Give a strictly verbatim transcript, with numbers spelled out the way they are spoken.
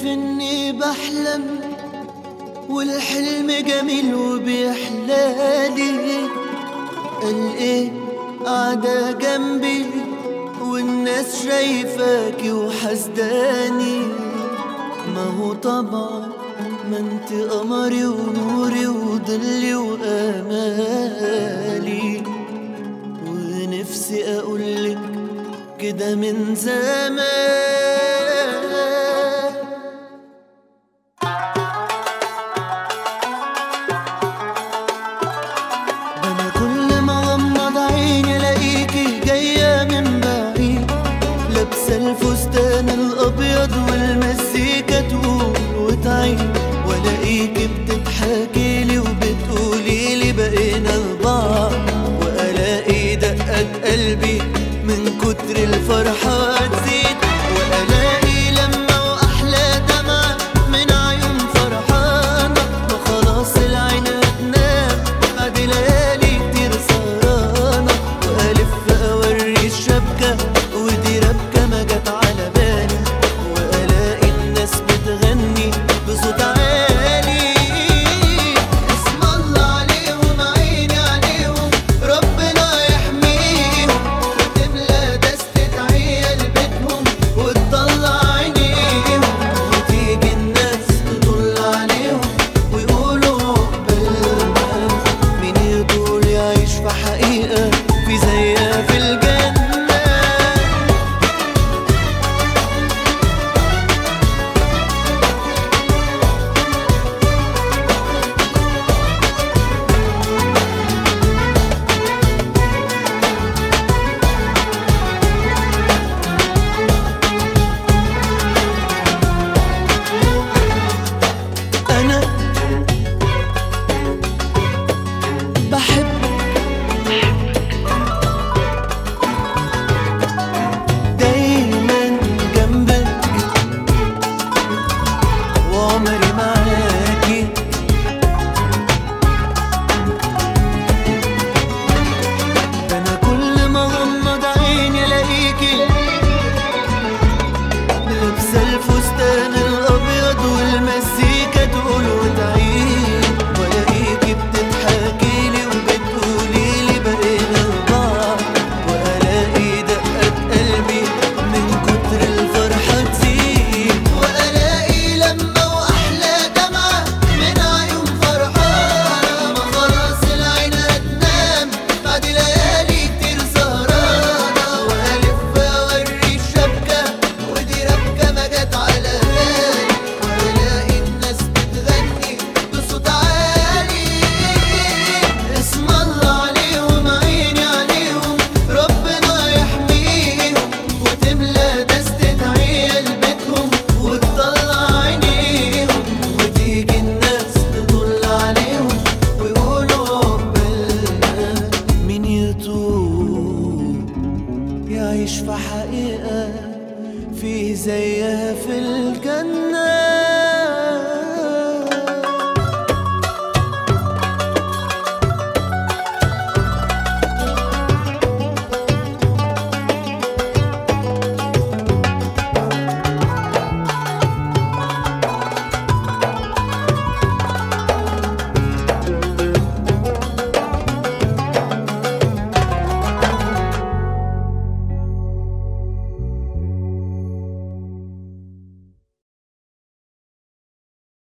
شايف اني بحلم والحلم جميل وبيحلالي. قال ايه قاعدة جنبي والناس شايفاكي وحسداني. ما هو طبعا ما انت قمري ونوري وضلي وامالي، ونفسي اقولك كده من زمان. انا كل ما غمض عيني الاقيكي جايه من بعيد، لابسه الفستان الابيض والمزيكا تقول وتعيد، والاقيكي بتضحكيلي وبتقوليلي بقينا لبعض، والاقي دقات قلبي من كتر الفرحة تزيد، والاقي لما واحلى دمعة من عيون فرحانة. ما خلاص العين هتنام بعد ليالي كتير سهرانة، والف اوري الشبكة ودي ربكة ما جت على بالي، والاقي الناس بتغني بصوت عالي. اسم الله عليهم عيني عليهم ربنا يحميهم، وتملى دستة عيال بيتهم وتطلع عينيهم، وتيجي الناس تطل عليهم ويقولوا عقبالنا. مين يطول يعيش في حقيقة في زيها في الجنة. أنا بحبك دايما جنبك وعمري معاكي. ده أنا كل ما غمض عيني ألاقيكي لابسة الفستان الأبيض والمزيكا تقول وتعيد، والاقيكي بتضحكيلي وبتقوليلي بقينا لبعض، والاقي دقات قلبي من كتر الفرحة تزيد، والاقي لما واحلى دمعة من عيون فرحانة. ما خلاص العين هتنام بعد ليالي كتير سهرانة، والف اوري الشبكة ودي ربكة ما جت على بالي، والاقي الناس بتغني بصوت عالي. اسم الله عليهم عيني عليهم ربنا يحميهم، وتملى دستة عيال بيتهم وتطلع عينيهم، وتيجي الناس تطل عليهم ويقولوا عقبالنا. مين يطول يعيش في حقيقة في زيها في الجنة.